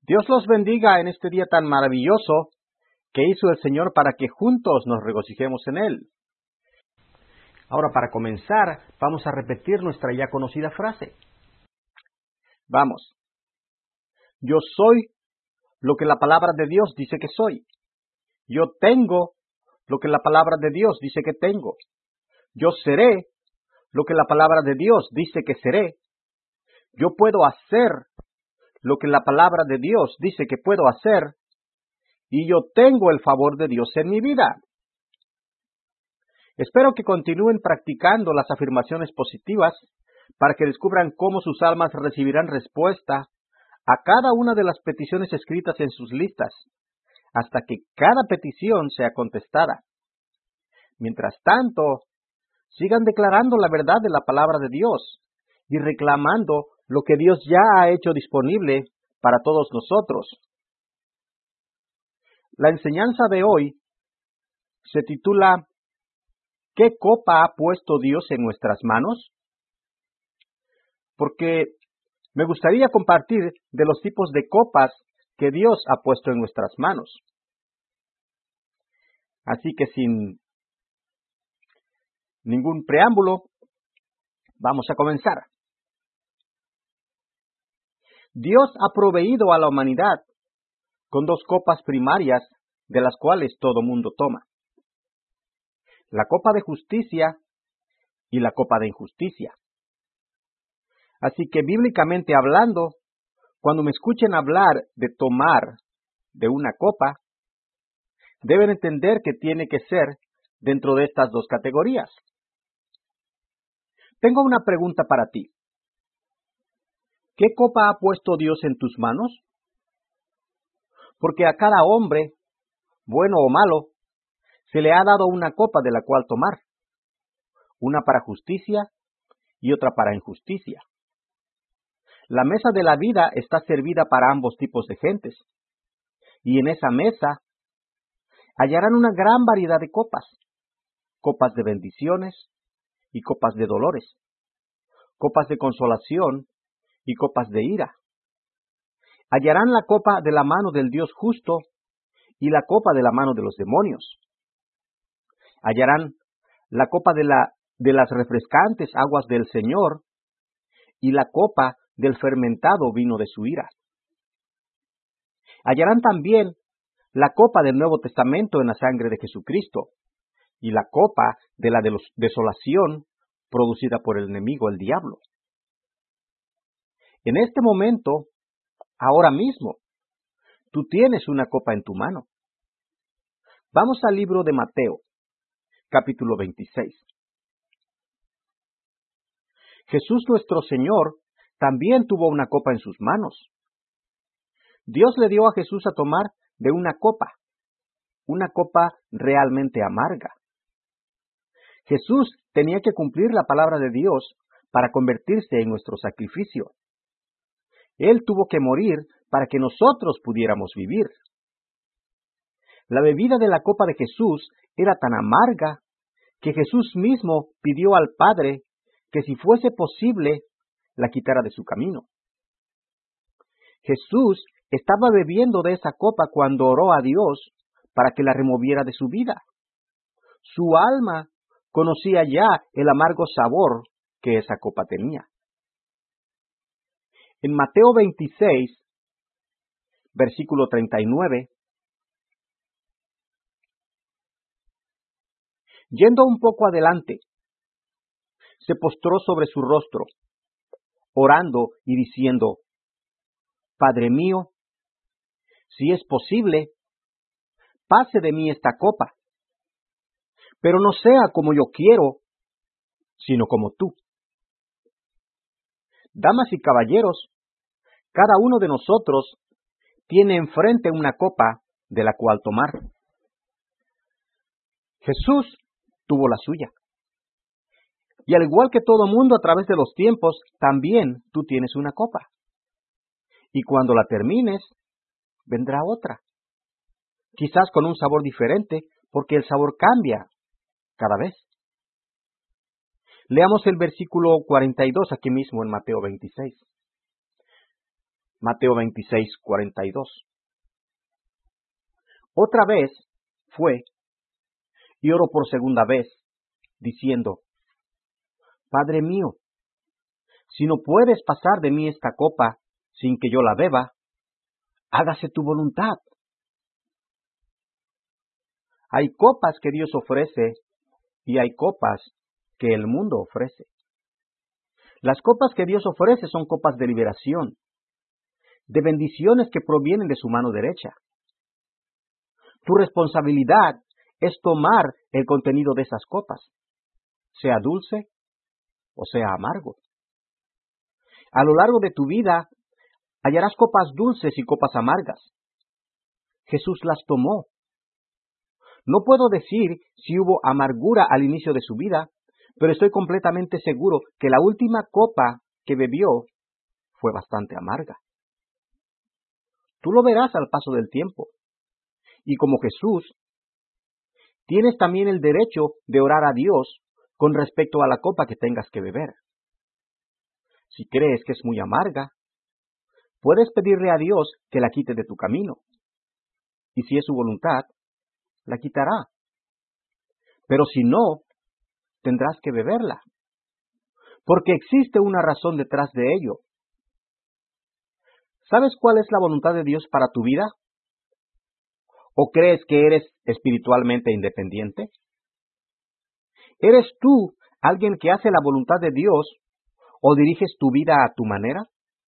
Dios los bendiga en este día tan maravilloso que hizo el Señor para que juntos nos regocijemos en Él. Ahora, para comenzar, vamos a repetir nuestra ya conocida frase. Vamos. Yo soy lo que la palabra de Dios dice que soy. Yo tengo lo que la palabra de Dios dice que tengo. Yo seré lo que la palabra de Dios dice que seré. Yo puedo hacer lo que la palabra de Dios dice que puedo hacer. Y yo tengo el favor de Dios en mi vida. Espero que continúen practicando las afirmaciones positivas para que descubran cómo sus almas recibirán respuesta a cada una de las peticiones escritas en sus listas, hasta que cada petición sea contestada. Mientras tanto, sigan declarando la verdad de la palabra de Dios y reclamando lo que Dios ya ha hecho disponible para todos nosotros. La enseñanza de hoy se titula ¿Qué copa ha puesto Dios en nuestras manos? Porque me gustaría compartir de los tipos de copas que Dios ha puesto en nuestras manos. Así que sin ningún preámbulo, vamos a comenzar. Dios ha proveído a la humanidad con dos copas primarias de las cuales todo mundo toma. La copa de justicia y la copa de injusticia. Así que bíblicamente hablando, cuando me escuchen hablar de tomar de una copa, deben entender que tiene que ser dentro de estas dos categorías. Tengo una pregunta para ti. ¿Qué copa ha puesto Dios en tus manos? Porque a cada hombre, bueno o malo, se le ha dado una copa de la cual tomar, una para justicia y otra para injusticia. La mesa de la vida está servida para ambos tipos de gentes, y en esa mesa hallarán una gran variedad de copas, copas de bendiciones y copas de dolores, copas de consolación y copas de ira. Hallarán la copa de la mano del Dios justo y la copa de la mano de los demonios. Hallarán la copa de las refrescantes aguas del Señor y la copa del fermentado vino de su ira. Hallarán también la copa del Nuevo Testamento en la sangre de Jesucristo y la copa de la desolación producida por el enemigo, el diablo. En este momento, ahora mismo, tú tienes una copa en tu mano. Vamos al libro de Mateo, capítulo 26. Jesús nuestro Señor también tuvo una copa en sus manos. Dios le dio a Jesús a tomar de una copa realmente amarga. Jesús tenía que cumplir la palabra de Dios para convertirse en nuestro sacrificio. Él tuvo que morir para que nosotros pudiéramos vivir. La bebida de la copa de Jesús era tan amarga que Jesús mismo pidió al Padre que si fuese posible, la quitara de su camino. Jesús estaba bebiendo de esa copa cuando oró a Dios para que la removiera de su vida. Su alma conocía ya el amargo sabor que esa copa tenía. En Mateo 26, versículo 39, yendo un poco adelante, se postró sobre su rostro, orando y diciendo: Padre mío, si es posible, pase de mí esta copa, pero no sea como yo quiero, sino como tú. Damas y caballeros, cada uno de nosotros tiene enfrente una copa de la cual tomar. Jesús tuvo la suya. Y al igual que todo mundo a través de los tiempos, también tú tienes una copa. Y cuando la termines, vendrá otra. Quizás con un sabor diferente, porque el sabor cambia cada vez. Leamos el versículo 42 aquí mismo en Mateo 26. Mateo 26:42. Otra vez fue y oró por segunda vez, diciendo: Padre mío, si no puedes pasar de mí esta copa sin que yo la beba, hágase tu voluntad. Hay copas que Dios ofrece y hay copas que el mundo ofrece. Las copas que Dios ofrece son copas de liberación, de bendiciones que provienen de su mano derecha. Tu responsabilidad es tomar el contenido de esas copas, sea dulce o sea amargo. A lo largo de tu vida hallarás copas dulces y copas amargas. Jesús las tomó. No puedo decir si hubo amargura al inicio de su vida, pero estoy completamente seguro que la última copa que bebió fue bastante amarga. Tú lo verás al paso del tiempo. Y como Jesús, tienes también el derecho de orar a Dios con respecto a la copa que tengas que beber. Si crees que es muy amarga, puedes pedirle a Dios que la quite de tu camino. Y si es su voluntad, la quitará. Pero si no, tendrás que beberla, porque existe una razón detrás de ello. ¿Sabes cuál es la voluntad de Dios para tu vida? ¿O crees que eres espiritualmente independiente? ¿Eres tú alguien que hace la voluntad de Dios o diriges tu vida a tu manera?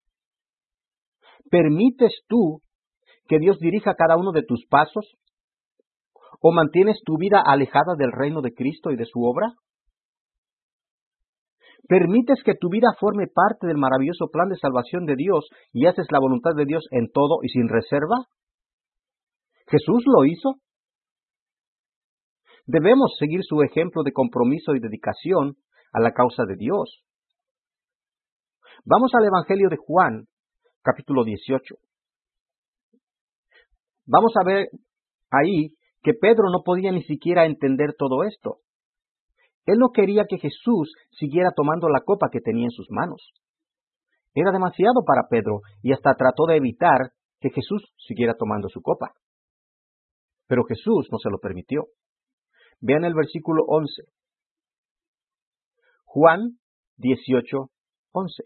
¿Permites tú que Dios dirija cada uno de tus pasos? ¿O mantienes tu vida alejada del reino de Cristo y de su obra? ¿Permites que tu vida forme parte del maravilloso plan de salvación de Dios y haces la voluntad de Dios en todo y sin reserva? ¿Jesús lo hizo? Debemos seguir su ejemplo de compromiso y dedicación a la causa de Dios. Vamos al Evangelio de Juan, capítulo 18. Vamos a ver ahí que Pedro no podía ni siquiera entender todo esto. Él no quería que Jesús siguiera tomando la copa que tenía en sus manos. Era demasiado para Pedro y hasta trató de evitar que Jesús siguiera tomando su copa. Pero Jesús no se lo permitió. Vean el versículo 11. Juan 18:11.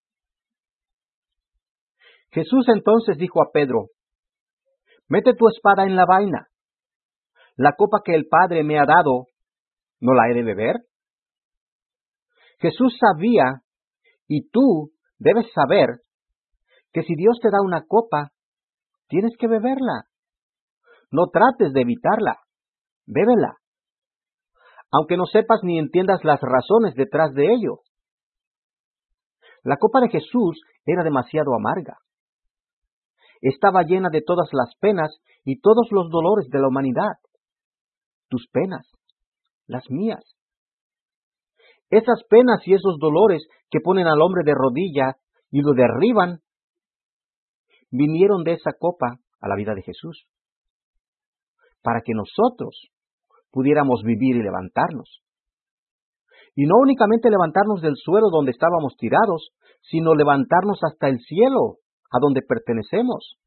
Jesús entonces dijo a Pedro: Mete tu espada en la vaina. La copa que el Padre me ha dado, ¿no la he de beber? Jesús sabía, y tú debes saber, que si Dios te da una copa, tienes que beberla. No trates de evitarla, bébela, aunque no sepas ni entiendas las razones detrás de ello. La copa de Jesús era demasiado amarga. Estaba llena de todas las penas y todos los dolores de la humanidad. Tus penas, las mías. Esas penas y esos dolores que ponen al hombre de rodilla y lo derriban, vinieron de esa copa a la vida de Jesús, para que nosotros pudiéramos vivir y levantarnos. Y no únicamente levantarnos del suelo donde estábamos tirados, sino levantarnos hasta el cielo, a donde pertenecemos.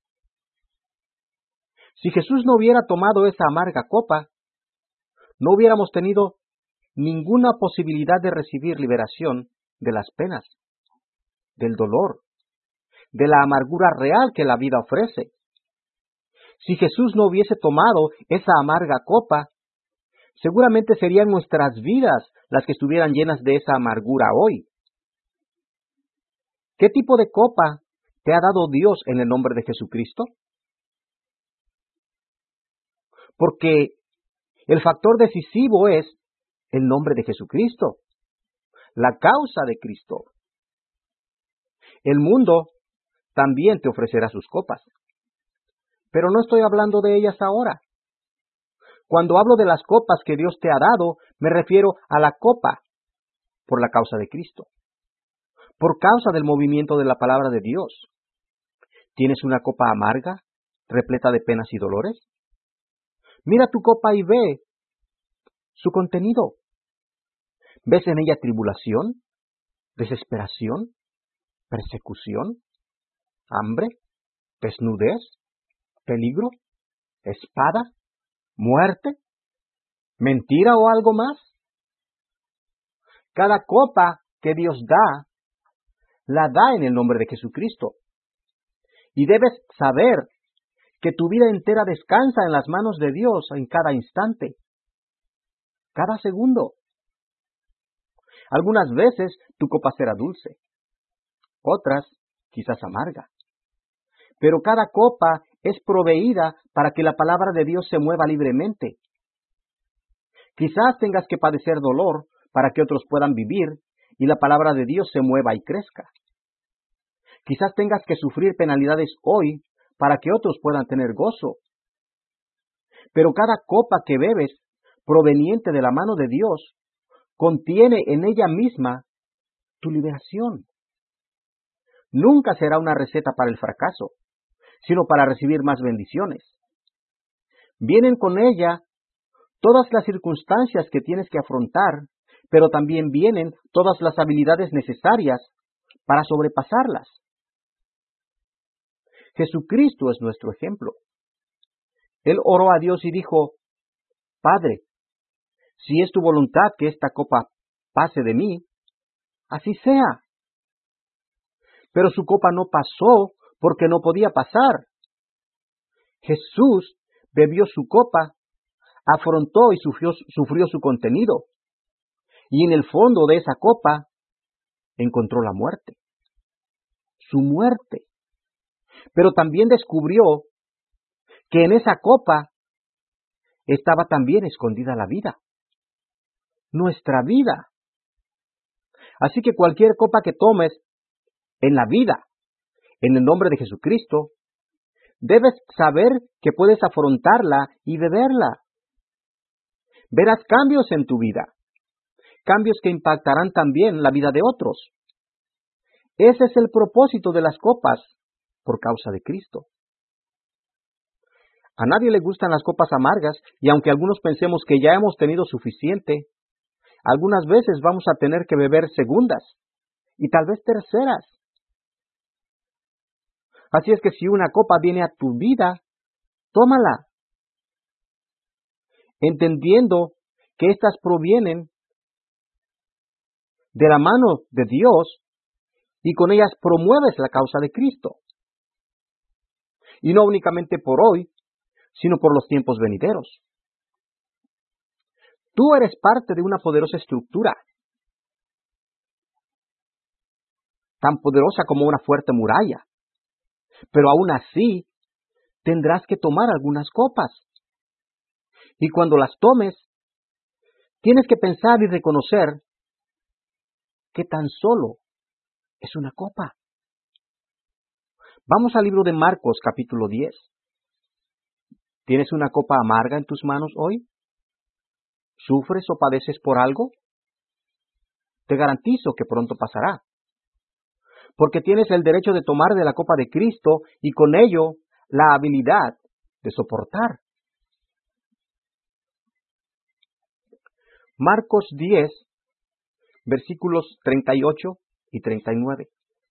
Si Jesús no hubiera tomado esa amarga copa, no hubiéramos tenido ninguna posibilidad de recibir liberación de las penas, del dolor, de la amargura real que la vida ofrece. Si Jesús no hubiese tomado esa amarga copa, seguramente serían nuestras vidas las que estuvieran llenas de esa amargura hoy. ¿Qué tipo de copa te ha dado Dios en el nombre de Jesucristo? Porque el factor decisivo es el nombre de Jesucristo, la causa de Cristo. El mundo también te ofrecerá sus copas, pero no estoy hablando de ellas ahora. Cuando hablo de las copas que Dios te ha dado, me refiero a la copa por la causa de Cristo, por causa del movimiento de la palabra de Dios. ¿Tienes una copa amarga, repleta de penas y dolores? Mira tu copa y ve su contenido. ¿Ves en ella tribulación, desesperación, persecución, hambre, desnudez, peligro, espada, muerte, mentira o algo más? Cada copa que Dios da, la da en el nombre de Jesucristo. Y debes saber que tu vida entera descansa en las manos de Dios en cada instante, cada segundo. Algunas veces tu copa será dulce, otras quizás amarga. Pero cada copa es proveída para que la palabra de Dios se mueva libremente. Quizás tengas que padecer dolor para que otros puedan vivir y la palabra de Dios se mueva y crezca. Quizás tengas que sufrir penalidades hoy para que otros puedan tener gozo. Pero cada copa que bebes, proveniente de la mano de Dios, contiene en ella misma tu liberación. Nunca será una receta para el fracaso, sino para recibir más bendiciones. Vienen con ella todas las circunstancias que tienes que afrontar, pero también vienen todas las habilidades necesarias para sobrepasarlas. Jesucristo es nuestro ejemplo. Él oró a Dios y dijo: Padre, si es tu voluntad que esta copa pase de mí, así sea. Pero su copa no pasó porque no podía pasar. Jesús bebió su copa, afrontó y sufrió su contenido, y en el fondo de esa copa encontró la muerte, su muerte. Pero también descubrió que en esa copa estaba también escondida la vida, nuestra vida. Así que cualquier copa que tomes en la vida, en el nombre de Jesucristo, debes saber que puedes afrontarla y beberla. Verás cambios en tu vida, cambios que impactarán también la vida de otros. Ese es el propósito de las copas por causa de Cristo. A nadie le gustan las copas amargas, y aunque algunos pensemos que ya hemos tenido suficiente, algunas veces vamos a tener que beber segundas y tal vez terceras. Así es que si una copa viene a tu vida, tómala, entendiendo que éstas provienen de la mano de Dios y con ellas promueves la causa de Cristo. Y no únicamente por hoy, sino por los tiempos venideros. Tú eres parte de una poderosa estructura, tan poderosa como una fuerte muralla, pero aún así tendrás que tomar algunas copas. Y cuando las tomes, tienes que pensar y reconocer que tan solo es una copa. Vamos al libro de Marcos, capítulo 10. ¿Tienes una copa amarga en tus manos hoy? ¿Sufres o padeces por algo? Te garantizo que pronto pasará, porque tienes el derecho de tomar de la copa de Cristo y con ello la habilidad de soportar. Marcos 10, versículos 38 y 39.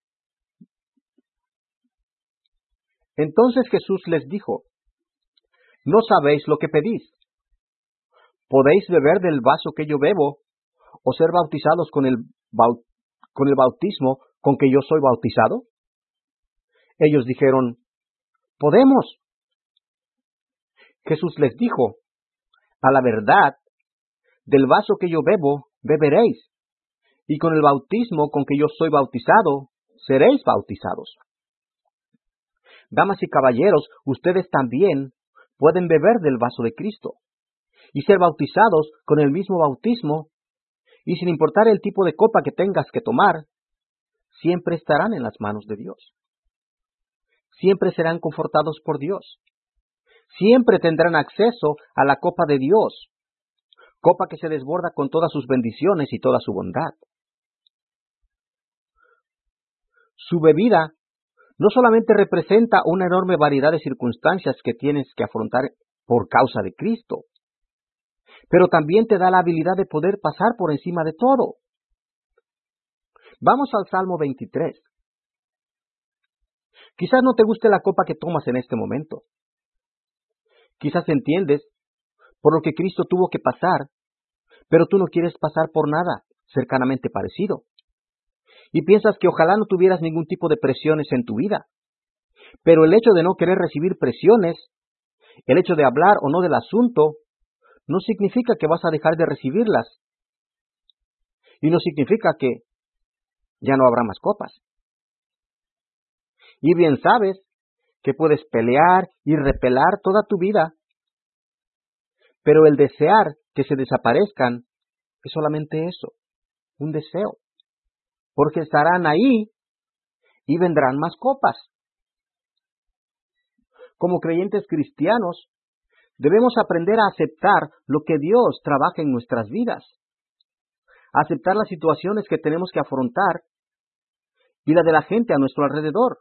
Entonces Jesús les dijo: ¿No sabéis lo que pedís? ¿Podéis beber del vaso que yo bebo, o ser bautizados con el bautismo con que yo soy bautizado? Ellos dijeron: podemos. Jesús les dijo: a la verdad, del vaso que yo bebo, beberéis, y con el bautismo con que yo soy bautizado, seréis bautizados. Damas y caballeros, ustedes también pueden beber del vaso de Cristo y ser bautizados con el mismo bautismo, y sin importar el tipo de copa que tengas que tomar, siempre estarán en las manos de Dios. Siempre serán confortados por Dios. Siempre tendrán acceso a la copa de Dios, copa que se desborda con todas sus bendiciones y toda su bondad. Su bebida no solamente representa una enorme variedad de circunstancias que tienes que afrontar por causa de Cristo, pero también te da la habilidad de poder pasar por encima de todo. Vamos al Salmo 23. Quizás no te guste la copa que tomas en este momento. Quizás entiendes por lo que Cristo tuvo que pasar, pero tú no quieres pasar por nada cercanamente parecido. Y piensas que ojalá no tuvieras ningún tipo de presiones en tu vida. Pero el hecho de no querer recibir presiones, el hecho de hablar o no del asunto, no significa que vas a dejar de recibirlas. Y no significa que ya no habrá más copas. Y bien sabes que puedes pelear y repelar toda tu vida, pero el desear que se desaparezcan es solamente eso, un deseo, porque estarán ahí y vendrán más copas. Como creyentes cristianos, debemos aprender a aceptar lo que Dios trabaja en nuestras vidas, a aceptar las situaciones que tenemos que afrontar y la de la gente a nuestro alrededor.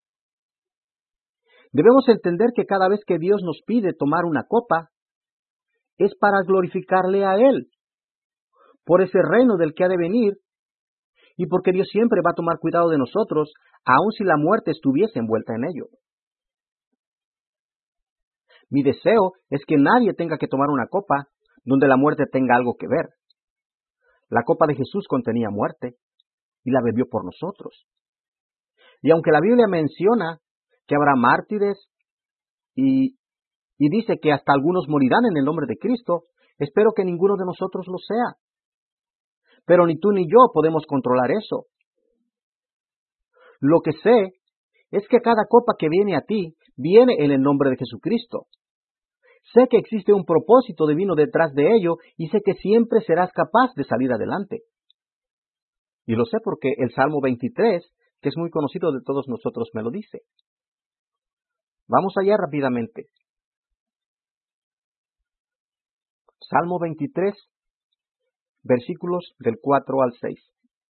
Debemos entender que cada vez que Dios nos pide tomar una copa, es para glorificarle a Él, por ese reino del que ha de venir, y porque Dios siempre va a tomar cuidado de nosotros, aun si la muerte estuviese envuelta en ello. Mi deseo es que nadie tenga que tomar una copa donde la muerte tenga algo que ver. La copa de Jesús contenía muerte, y la bebió por nosotros. Y aunque la Biblia menciona que habrá mártires y dice que hasta algunos morirán en el nombre de Cristo, espero que ninguno de nosotros lo sea. Pero ni tú ni yo podemos controlar eso. Lo que sé es que cada copa que viene a ti viene en el nombre de Jesucristo. Sé que existe un propósito divino detrás de ello y sé que siempre serás capaz de salir adelante. Y lo sé porque el Salmo 23, que es muy conocido de todos nosotros, me lo dice. Vamos allá rápidamente. Salmo 23, versículos del 4 al 6.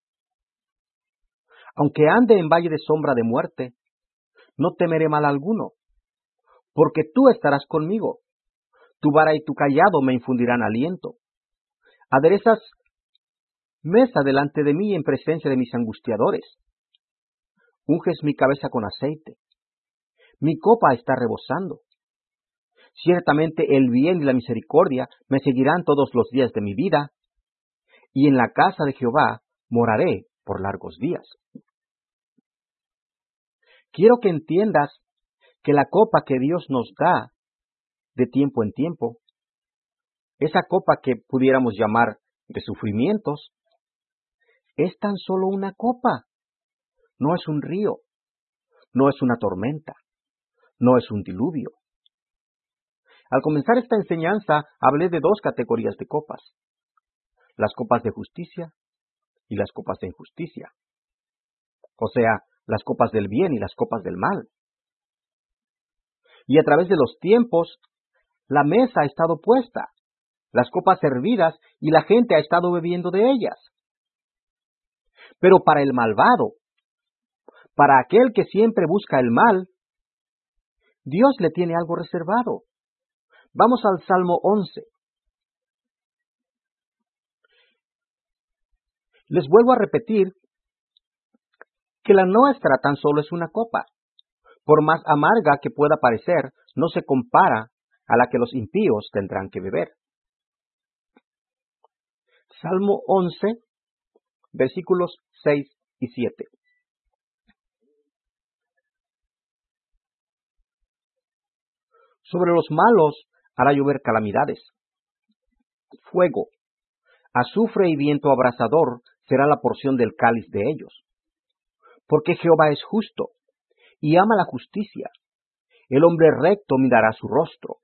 Aunque ande en valle de sombra de muerte, no temeré mal alguno, porque tú estarás conmigo. Tu vara y tu cayado me infundirán aliento. Aderezas mesa delante de mí en presencia de mis angustiadores. Unges mi cabeza con aceite. Mi copa está rebosando. Ciertamente el bien y la misericordia me seguirán todos los días de mi vida, y en la casa de Jehová moraré por largos días. Quiero que entiendas que la copa que Dios nos da de tiempo en tiempo, esa copa que pudiéramos llamar de sufrimientos, es tan solo una copa. No es un río, no es una tormenta, no es un diluvio. Al comenzar esta enseñanza, hablé de dos categorías de copas: las copas de justicia y las copas de injusticia. O sea, las copas del bien y las copas del mal. Y a través de los tiempos, la mesa ha estado puesta, las copas servidas, y la gente ha estado bebiendo de ellas. Pero para el malvado, para aquel que siempre busca el mal, Dios le tiene algo reservado. Vamos al Salmo 11. Les vuelvo a repetir que la nuestra tan solo es una copa. Por más amarga que pueda parecer, no se compara a la que los impíos tendrán que beber. Salmo 11, versículos 6 y 7. Sobre los malos hará llover calamidades. Fuego, azufre y viento abrasador será la porción del cáliz de ellos. Porque Jehová es justo y ama la justicia. El hombre recto mirará su rostro.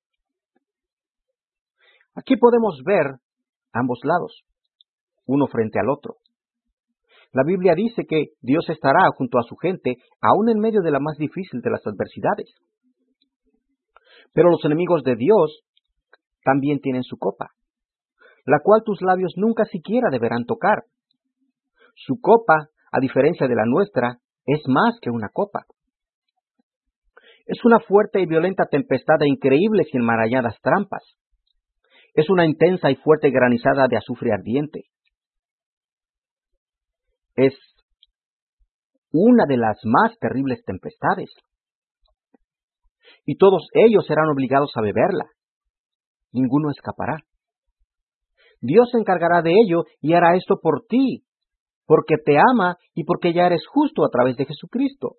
Aquí podemos ver ambos lados, uno frente al otro. La Biblia dice que Dios estará junto a su gente, aún en medio de la más difícil de las adversidades. Pero los enemigos de Dios también tienen su copa, la cual tus labios nunca siquiera deberán tocar. Su copa, a diferencia de la nuestra, es más que una copa. Es una fuerte y violenta tempestad de increíbles y enmarañadas trampas. Es una intensa y fuerte granizada de azufre ardiente. Es una de las más terribles tempestades. Y todos ellos serán obligados a beberla. Ninguno escapará. Dios se encargará de ello y hará esto por ti, porque te ama y porque ya eres justo a través de Jesucristo.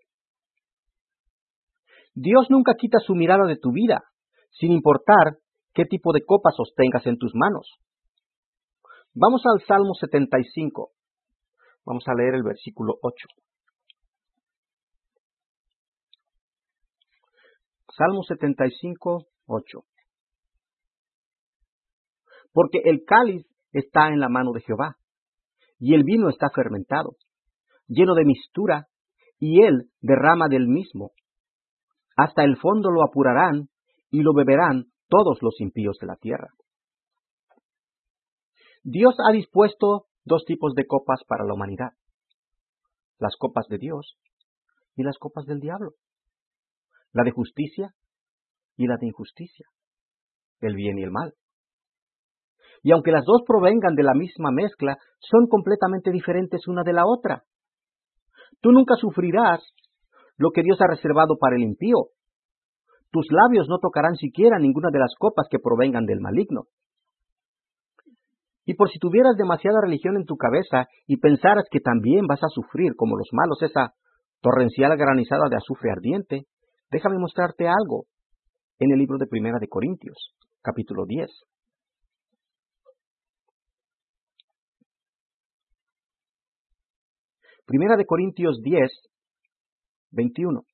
Dios nunca quita su mirada de tu vida, sin importar qué tipo de copa sostengas en tus manos. Vamos al Salmo 75. Vamos a leer el versículo 8. Salmo 75, 8. Porque el cáliz está en la mano de Jehová, y el vino está fermentado, lleno de mistura, y él derrama del mismo. Hasta el fondo lo apurarán, y lo beberán todos los impíos de la tierra. Dios ha dispuesto dos tipos de copas para la humanidad: las copas de Dios y las copas del diablo, la de justicia y la de injusticia, el bien y el mal. Y aunque las dos provengan de la misma mezcla, son completamente diferentes una de la otra. Tú nunca sufrirás lo que Dios ha reservado para el impío. Tus labios no tocarán siquiera ninguna de las copas que provengan del maligno. Y por si tuvieras demasiada religión en tu cabeza y pensaras que también vas a sufrir como los malos esa torrencial granizada de azufre ardiente, déjame mostrarte algo en el libro de Primera de Corintios, capítulo 10. Primera de Corintios 10, 21.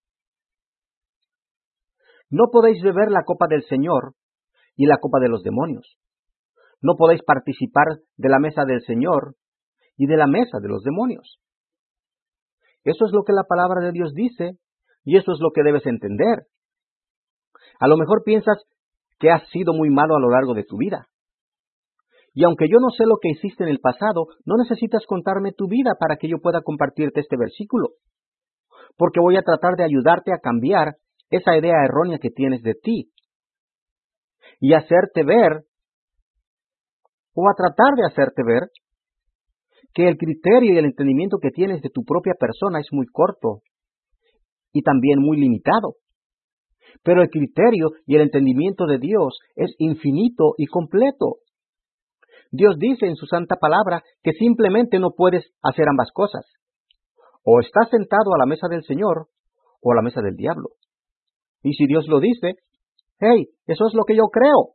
No podéis beber la copa del Señor y la copa de los demonios. No podéis participar de la mesa del Señor y de la mesa de los demonios. Eso es lo que la palabra de Dios dice, y eso es lo que debes entender. A lo mejor piensas que has sido muy malo a lo largo de tu vida. Y aunque yo no sé lo que hiciste en el pasado, no necesitas contarme tu vida para que yo pueda compartirte este versículo, porque voy a tratar de ayudarte a cambiar esa idea errónea que tienes de ti y hacerte ver, o a tratar de hacerte ver, que el criterio y el entendimiento que tienes de tu propia persona es muy corto y también muy limitado. Pero el criterio y el entendimiento de Dios es infinito y completo. Dios dice en su santa palabra que simplemente no puedes hacer ambas cosas. O estás sentado a la mesa del Señor o a la mesa del diablo. Y si Dios lo dice, hey, eso es lo que yo creo.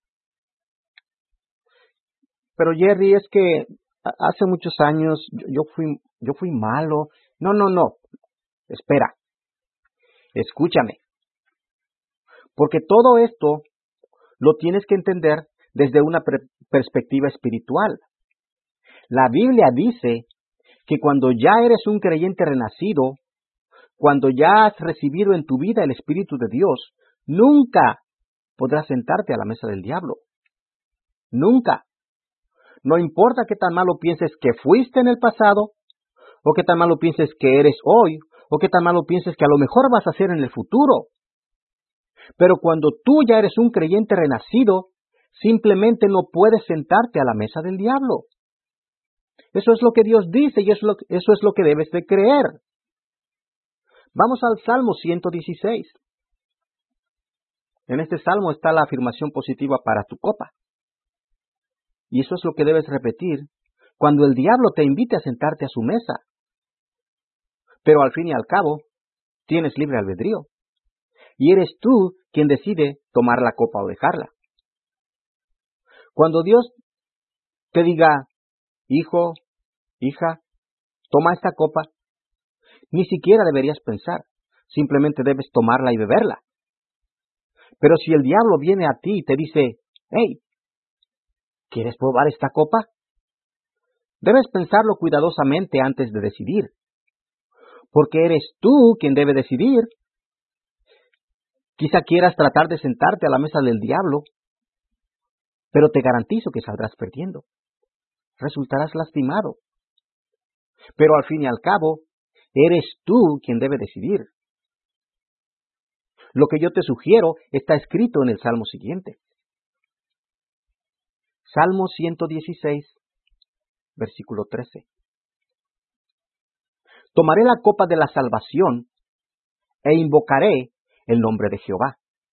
Pero Jerry, es que hace muchos años yo fui malo. No. Espera. Escúchame. Porque todo esto lo tienes que entender desde una perspectiva espiritual. La Biblia dice que cuando ya eres un creyente renacido, cuando ya has recibido en tu vida el Espíritu de Dios, nunca podrás sentarte a la mesa del diablo. Nunca. No importa qué tan malo pienses que fuiste en el pasado, o qué tan malo pienses que eres hoy, o qué tan malo pienses que a lo mejor vas a ser en el futuro. Pero cuando tú ya eres un creyente renacido, simplemente no puedes sentarte a la mesa del diablo. Eso es lo que Dios dice y eso es lo que debes de creer. Vamos al Salmo 116. En este salmo está la afirmación positiva para tu copa. Y eso es lo que debes repetir cuando el diablo te invite a sentarte a su mesa. Pero al fin y al cabo, tienes libre albedrío. Y eres tú quien decide tomar la copa o dejarla. Cuando Dios te diga, hijo, hija, toma esta copa, ni siquiera deberías pensar, simplemente debes tomarla y beberla. Pero si el diablo viene a ti y te dice, hey, ¿quieres probar esta copa? Debes pensarlo cuidadosamente antes de decidir, porque eres tú quien debe decidir. Quizá quieras tratar de sentarte a la mesa del diablo, pero te garantizo que saldrás perdiendo. Resultarás lastimado. Pero al fin y al cabo, eres tú quien debe decidir. Lo que yo te sugiero está escrito en el Salmo siguiente. Salmo 116, versículo 13. Tomaré la copa de la salvación e invocaré el nombre de Jehová.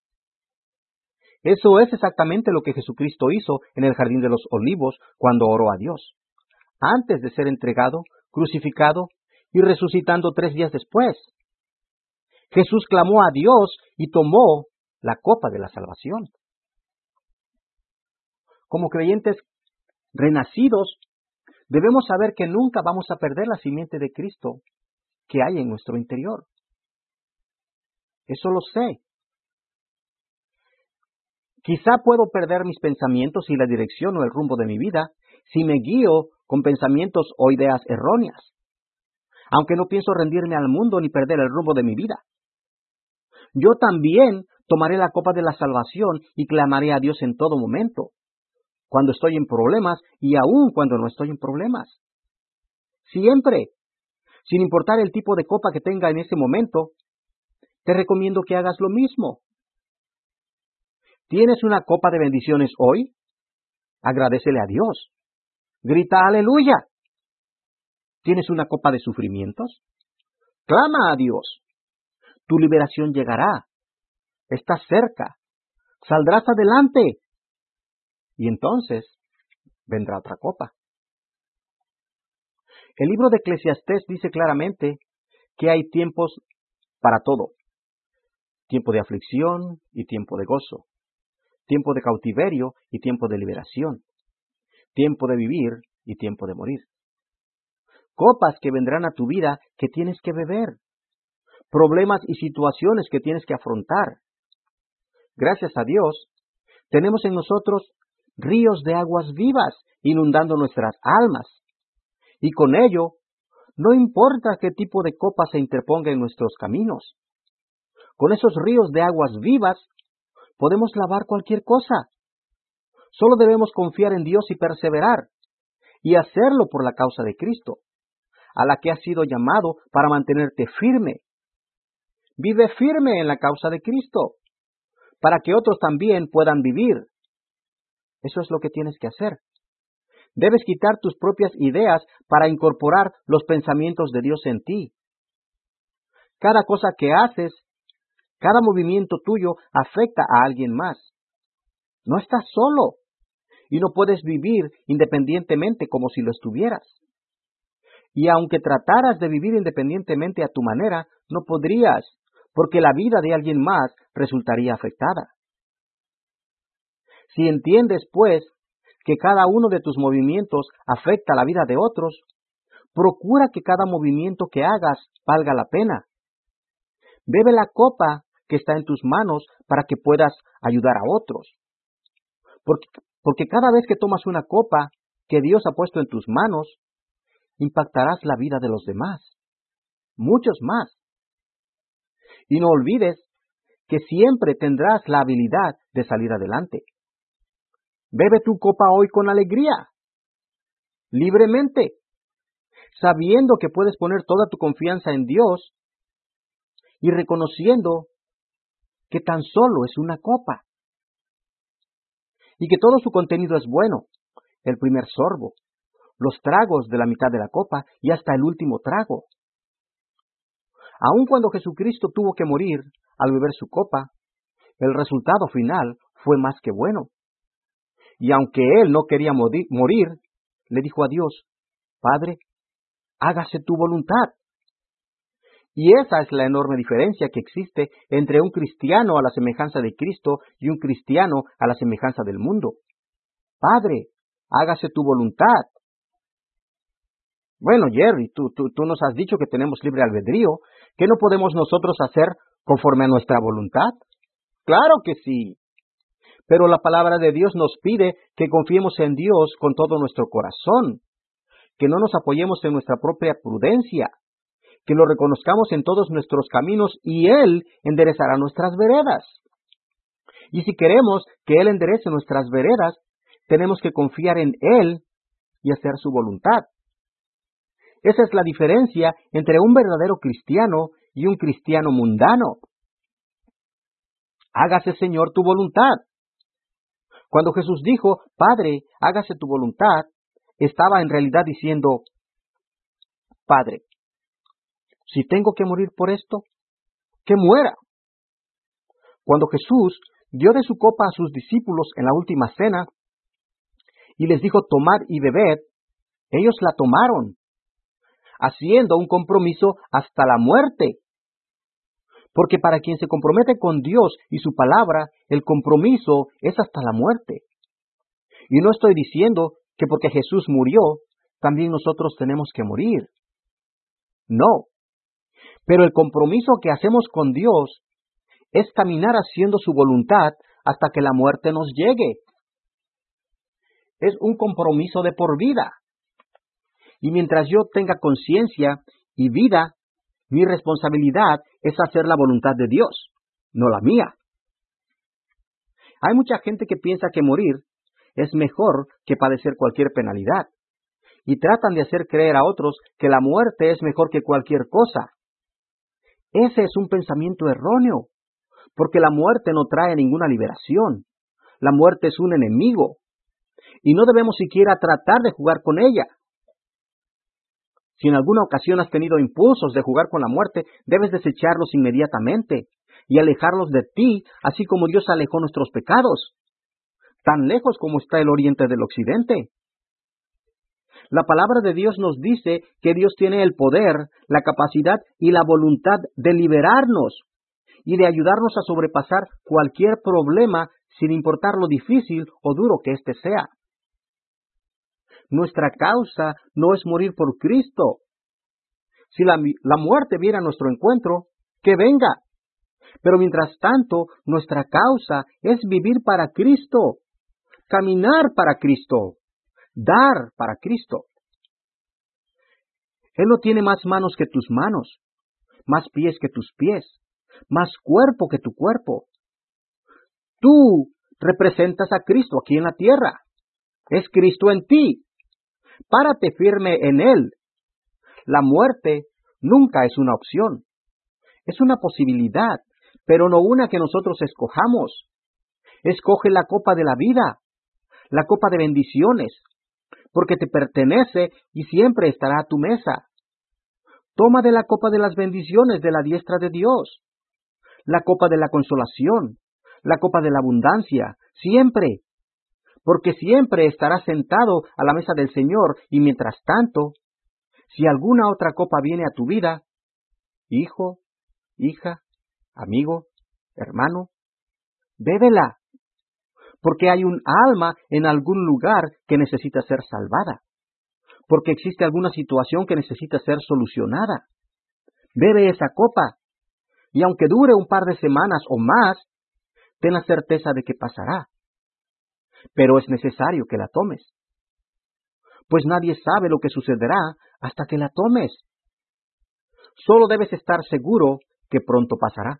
Eso es exactamente lo que Jesucristo hizo en el Jardín de los Olivos cuando oró a Dios, antes de ser entregado, crucificado y resucitando 3 días después. Jesús clamó a Dios y tomó la copa de la salvación. Como creyentes renacidos, debemos saber que nunca vamos a perder la simiente de Cristo que hay en nuestro interior. Eso lo sé. Quizá puedo perder mis pensamientos y la dirección o el rumbo de mi vida si me guío con pensamientos o ideas erróneas, aunque no pienso rendirme al mundo ni perder el rumbo de mi vida. Yo también tomaré la copa de la salvación y clamaré a Dios en todo momento, cuando estoy en problemas y aún cuando no estoy en problemas. Siempre, sin importar el tipo de copa que tenga en ese momento, te recomiendo que hagas lo mismo. ¿Tienes una copa de bendiciones hoy? Agradécele a Dios. Grita aleluya. ¿Tienes una copa de sufrimientos? Clama a Dios. Tu liberación llegará. Estás cerca. Saldrás adelante. Y entonces vendrá otra copa. El libro de Eclesiastés dice claramente que hay tiempos para todo. Tiempo de aflicción y tiempo de gozo. Tiempo de cautiverio y tiempo de liberación. Tiempo de vivir y tiempo de morir. Copas que vendrán a tu vida que tienes que beber. Problemas y situaciones que tienes que afrontar. Gracias a Dios, tenemos en nosotros ríos de aguas vivas inundando nuestras almas. Y con ello, no importa qué tipo de copa se interponga en nuestros caminos. Con esos ríos de aguas vivas, podemos lavar cualquier cosa. Solo debemos confiar en Dios y perseverar, y hacerlo por la causa de Cristo, a la que has sido llamado para mantenerte firme. Vive firme en la causa de Cristo, para que otros también puedan vivir. Eso es lo que tienes que hacer. Debes quitar tus propias ideas para incorporar los pensamientos de Dios en ti. Cada cosa que haces, cada movimiento tuyo afecta a alguien más. No estás solo y no puedes vivir independientemente como si lo estuvieras. Y aunque trataras de vivir independientemente a tu manera, no podrías, porque la vida de alguien más resultaría afectada. Si entiendes, pues, que cada uno de tus movimientos afecta la vida de otros, procura que cada movimiento que hagas valga la pena. Bebe la copa que está en tus manos para que puedas ayudar a otros. Porque cada vez que tomas una copa que Dios ha puesto en tus manos, impactarás la vida de los demás, muchos más. Y no olvides que siempre tendrás la habilidad de salir adelante. Bebe tu copa hoy con alegría, libremente, sabiendo que puedes poner toda tu confianza en Dios y reconociendo que tan solo es una copa y que todo su contenido es bueno, el primer sorbo, los tragos de la mitad de la copa y hasta el último trago. Aun cuando Jesucristo tuvo que morir al beber su copa, el resultado final fue más que bueno. Y aunque él no quería morir, le dijo a Dios: Padre, hágase tu voluntad. Y esa es la enorme diferencia que existe entre un cristiano a la semejanza de Cristo y un cristiano a la semejanza del mundo. Padre, hágase tu voluntad. Bueno, Jerry, tú nos has dicho que tenemos libre albedrío, ¿que no podemos nosotros hacer conforme a nuestra voluntad? Claro que sí. Pero la palabra de Dios nos pide que confiemos en Dios con todo nuestro corazón, que no nos apoyemos en nuestra propia prudencia, que lo reconozcamos en todos nuestros caminos y Él enderezará nuestras veredas. Y si queremos que Él enderece nuestras veredas, tenemos que confiar en Él y hacer su voluntad. Esa es la diferencia entre un verdadero cristiano y un cristiano mundano. Hágase, Señor, tu voluntad. Cuando Jesús dijo: Padre, hágase tu voluntad, estaba en realidad diciendo: Padre, Si tengo que morir por esto, que muera. Cuando Jesús dio de su copa a sus discípulos en la última cena y les dijo tomad y bebed, ellos la tomaron, haciendo un compromiso hasta la muerte. Porque para quien se compromete con Dios y su palabra, el compromiso es hasta la muerte. Y no estoy diciendo que porque Jesús murió, también nosotros tenemos que morir. No. Pero el compromiso que hacemos con Dios es caminar haciendo su voluntad hasta que la muerte nos llegue. Es un compromiso de por vida. Y mientras yo tenga conciencia y vida, mi responsabilidad es hacer la voluntad de Dios, no la mía. Hay mucha gente que piensa que morir es mejor que padecer cualquier penalidad, y tratan de hacer creer a otros que la muerte es mejor que cualquier cosa. Ese es un pensamiento erróneo, porque la muerte no trae ninguna liberación. La muerte es un enemigo, y no debemos siquiera tratar de jugar con ella. Si en alguna ocasión has tenido impulsos de jugar con la muerte, debes desecharlos inmediatamente y alejarlos de ti, así como Dios alejó nuestros pecados, tan lejos como está el oriente del occidente. La palabra de Dios nos dice que Dios tiene el poder, la capacidad y la voluntad de liberarnos y de ayudarnos a sobrepasar cualquier problema sin importar lo difícil o duro que éste sea. Nuestra causa no es morir por Cristo. Si la muerte viene a nuestro encuentro, que venga. Pero mientras tanto, nuestra causa es vivir para Cristo, caminar para Cristo, dar para Cristo. Él no tiene más manos que tus manos, más pies que tus pies, más cuerpo que tu cuerpo. Tú representas a Cristo aquí en la tierra. Es Cristo en ti. Párate firme en Él. La muerte nunca es una opción. Es una posibilidad, pero no una que nosotros escojamos. Escoge la copa de la vida, la copa de bendiciones, porque te pertenece y siempre estará a tu mesa. Toma de la copa de las bendiciones de la diestra de Dios, la copa de la consolación, la copa de la abundancia, siempre, porque siempre estarás sentado a la mesa del Señor, y mientras tanto, si alguna otra copa viene a tu vida, hijo, hija, amigo, hermano, bébela, porque hay un alma en algún lugar que necesita ser salvada, porque existe alguna situación que necesita ser solucionada. Bebe esa copa, y aunque dure un par de semanas o más, ten la certeza de que pasará. Pero es necesario que la tomes, pues nadie sabe lo que sucederá hasta que la tomes. Solo debes estar seguro que pronto pasará.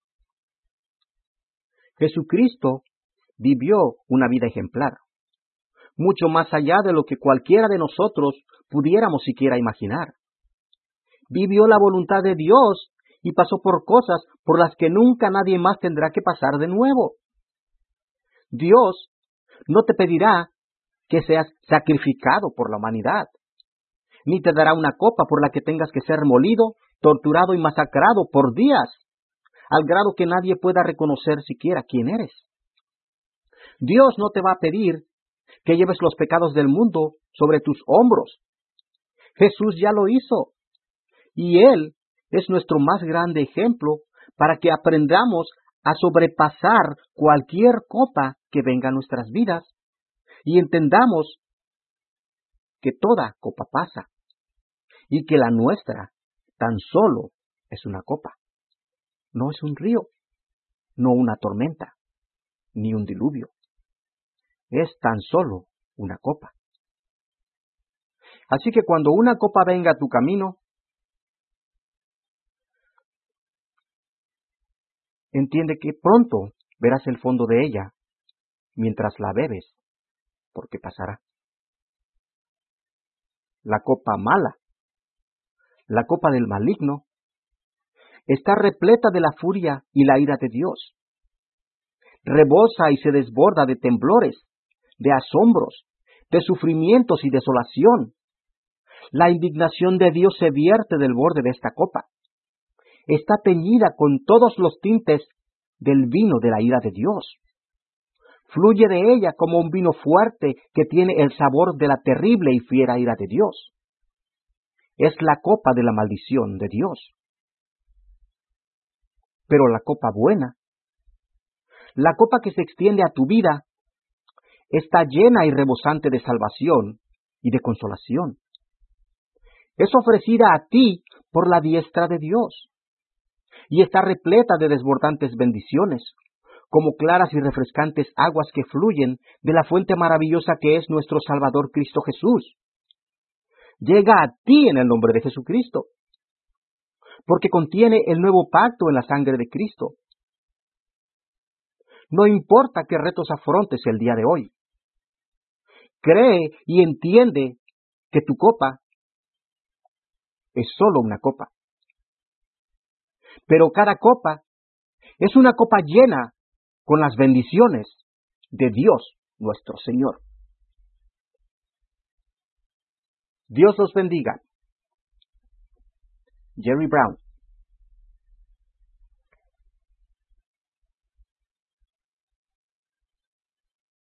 Jesucristo vivió una vida ejemplar, mucho más allá de lo que cualquiera de nosotros pudiéramos siquiera imaginar. Vivió la voluntad de Dios y pasó por cosas por las que nunca nadie más tendrá que pasar de nuevo. Dios no te pedirá que seas sacrificado por la humanidad, ni te dará una copa por la que tengas que ser molido, torturado y masacrado por días, al grado que nadie pueda reconocer siquiera quién eres. Dios no te va a pedir que lleves los pecados del mundo sobre tus hombros. Jesús ya lo hizo, y Él es nuestro más grande ejemplo para que aprendamos a sobrepasar cualquier copa que venga a nuestras vidas y entendamos que toda copa pasa y que la nuestra tan solo es una copa. No es un río, no una tormenta, ni un diluvio. Es tan solo una copa. Así que cuando una copa venga a tu camino, entiende que pronto verás el fondo de ella mientras la bebes, porque pasará. La copa mala, la copa del maligno, está repleta de la furia y la ira de Dios. Rebosa y se desborda de temblores, de asombros, de sufrimientos y desolación. La indignación de Dios se vierte del borde de esta copa. está teñida con todos los tintes del vino de la ira de Dios. Fluye de ella como un vino fuerte que tiene el sabor de la terrible y fiera ira de Dios. Es la copa de la maldición de Dios. Pero la copa buena, la copa que se extiende a tu vida, está llena y rebosante de salvación y de consolación. Es ofrecida a ti por la diestra de Dios y está repleta de desbordantes bendiciones, como claras y refrescantes aguas que fluyen de la fuente maravillosa que es nuestro Salvador Cristo Jesús. Llega a ti en el nombre de Jesucristo, porque contiene el nuevo pacto en la sangre de Cristo. No importa qué retos afrontes el día de hoy. Cree y entiende que tu copa es solo una copa. Pero cada copa es una copa llena con las bendiciones de Dios nuestro Señor. Dios los bendiga. Jerry Brown.